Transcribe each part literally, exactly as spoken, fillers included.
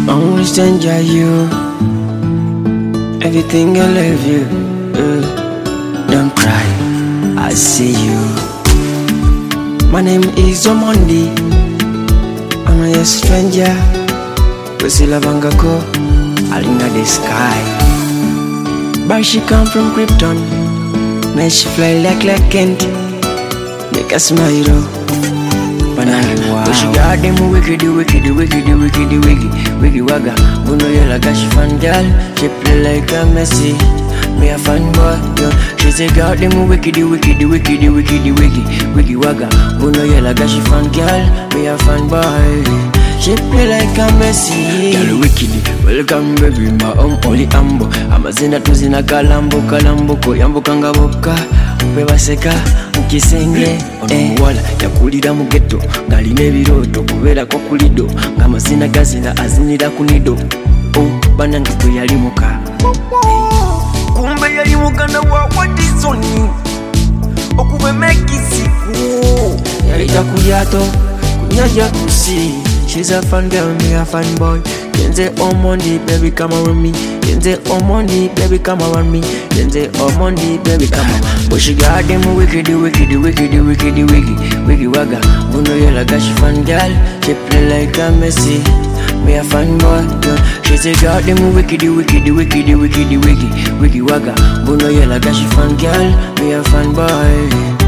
Only stranger you. Everything I love you. Uh, don't cry, I see you. My name is Omondi. I'm a stranger. Wesilabangako, Alinga the sky. But she come from Krypton. Now she fly like like Kent. Make a smile. Wow. But she got them wicked, wicked, wicked, wicked, wicked, wicked wagga. Buno yella got she fan girl. She play like a Messi. Me a fan boy, yo. She say got them wicked, wicked, wicked, wicked, wicked, wicked wagga. Buno yella got she fan girl. Me a fan boy. She play like a Messi. Girl wicked, welcome baby, my own only ambo. Amazina tuzina kalambo, kalambo ko yambo kanga boka. Beba seka, mkisenge onomuwala yakulira mu ghetto ngalina ebiroto kubeera ko kulido ng'amazina gazina azinira ku nido. Oh, banange gwe yali muka kumbe yali muganda wa Wadisoni okuba Mekisiku yayita ku lyato kunyaja kusi. She's a fan girl, me a fan boy. Yenze Omondi, baby come around me. Yenze Omondi, baby come around me. Yenze Omondi, baby come around. But she got them wicked, wicked, wicked, wicked, wicked, wicked wagga. Buno yella got she fan girl. She play like a Messi. Me a fan boy. She say got them wicked, wicked, wicked, wicked, wicked, wicked wagga. Buno yella got she fan girl. Me a fan boy.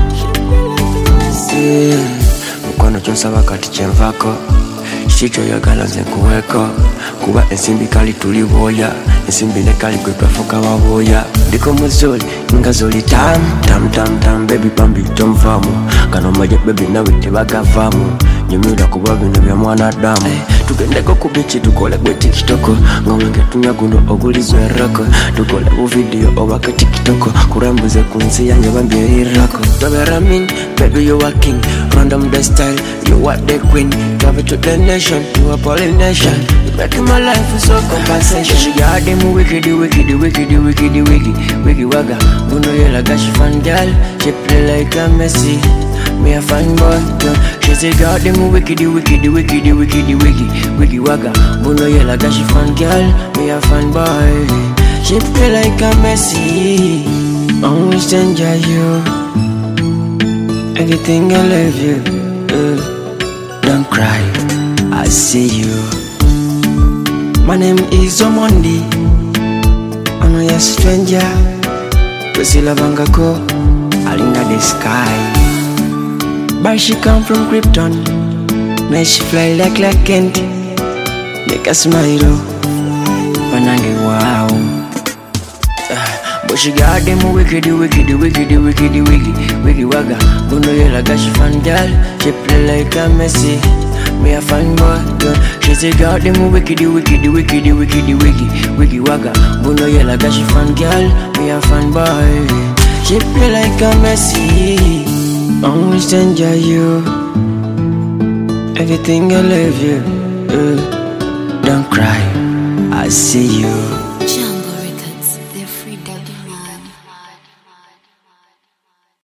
Mukwano kyonsaba kati kyenvako. Chicho yagala nze nkuweko kuba ensimbi kali tuli bwoya ensimbi ne kali gwe twafuka waboya ndiko muzoli nga zoli tam tam tam tam baby pambi tomvamu kano maje baby nawe tebagavamu nyumira kuba bino bya mwanadamu tugendeko ku bichi tukole gwe tiktoko ngomenge tunya guno ogulizwe rako tukole bu video obaka tiktoko kurambuze kunsi yange bambye irako toberamin baby you are king random the style you are the queen give it to the nation you are pollination you make my life so compensation. She got them wicked wicked wicked wicked wicked wicked wagga. Buno yella got she fan girl. She play like a Messi. Me a fan boy. She say got them wicked wicked wicked wicked wicked wicked wagga. Buno yella got she fan girl. Me a fan boy. She play like a Messi. Only stranger you. Everything I love you. Uh, don't cry, I see you. My name is Omondi. I'm a stranger. Wesilabangako, Alinga the sky. But she come from Krypton. Now she fly like like Kent. Make a smile. Banange wow. But she got them wicked, wicked, wicked, wicked, wicked, wicked wagga. Buno yella got she fan girl. She play like a Messi. Me a fan boy. She say got them wicked, wicked, wicked, wicked, wicked, wicked wagga. Buno yella got she fan girl. Me a fan boy. She play like a Messi. Only stranger you. Everything I love you. Uh, don't cry, I see you.